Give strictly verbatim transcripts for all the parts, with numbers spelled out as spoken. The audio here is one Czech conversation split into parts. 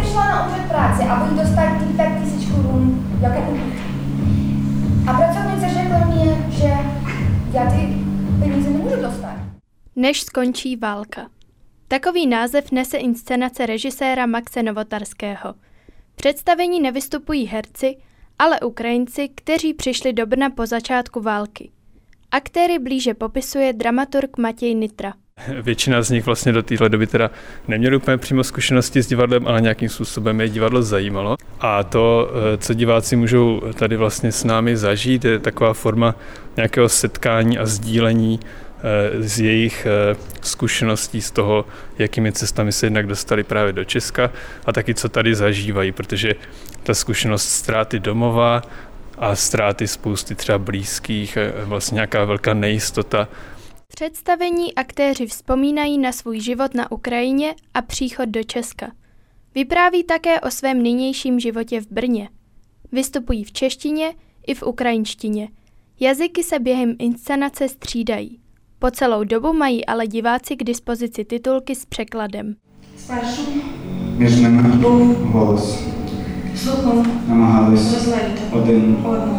přišla na úřad práce a budu dostat těch pět tisíc korun jako únik. A pracovnice řekla mi, že já ty peníze nemůžu dostat. Než skončí válka. Takový název nese inscenace režiséra Maxe Novotarského. V představení nevystupují herci, ale Ukrajinci, kteří přišli do Brna po začátku války. Aktéry blíže popisuje dramaturg Matěj Nitra. Většina z nich vlastně do téhle doby teda neměli úplně přímo zkušenosti s divadlem, ale nějakým způsobem je divadlo zajímalo. A to, co diváci můžou tady vlastně s námi zažít, je taková forma nějakého setkání a sdílení z jejich zkušeností z toho, jakými cestami se jednak dostali právě do Česka a taky co tady zažívají, protože ta zkušenost ztráty domova a ztráty spousty třeba blízkých, vlastně nějaká velká nejistota. V představení aktéři vzpomínají na svůj život na Ukrajině a příchod do Česka. Vypráví také o svém nynějším životě v Brně. Vystupují v češtině i v ukrajinštině. Jazyky se během inscenace střídají. Po celou dobu mají ale diváci k dispozici titulky s překladem. Між ними був голос. Намагались один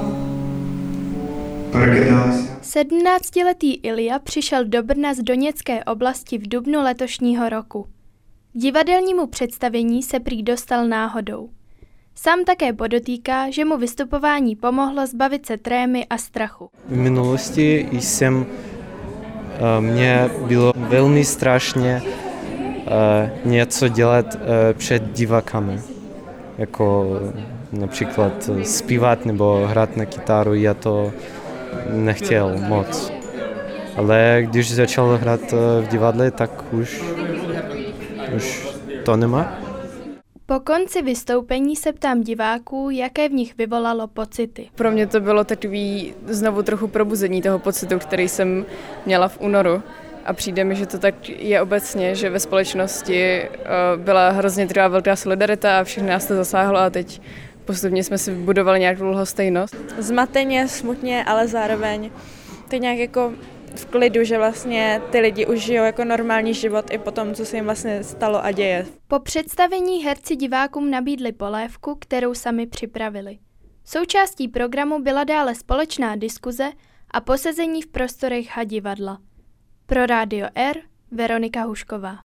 перекидалися. sedmnáctiletý Ilja přišel do Brna z Doněcké oblasti v dubnu letošního roku. K divadelnímu představení se prý dostal náhodou. Sám také podotýká, že mu vystupování pomohlo zbavit se trémy a strachu. V minulosti jsem Mně bylo velmi strašně uh, něco dělat uh, před divákami, jako například zpívat nebo hrát na kytaru, já to nechtěl moc. Ale když začal hrát v divadle, tak už, už to nemá. Po konci vystoupení se ptám diváků, jaké v nich vyvolalo pocity. Pro mě to bylo takový znovu trochu probuzení toho pocitu, který jsem měla v únoru. A přijde mi, že to tak je obecně, že ve společnosti byla hrozně taková velká solidarita a všechny nás to zasáhlo a teď postupně jsme si vybudovali nějakou lhostejnost. Zmateně, smutně, ale zároveň to nějak jako v klidu, že vlastně ty lidi už žijou jako normální život i po tom, co se jim vlastně stalo a děje. Po představení herci divákům nabídli polévku, kterou sami připravili. Součástí programu byla dále společná diskuze a posezení v prostorech Hadivadla. Pro Rádio R Veronika Hušková.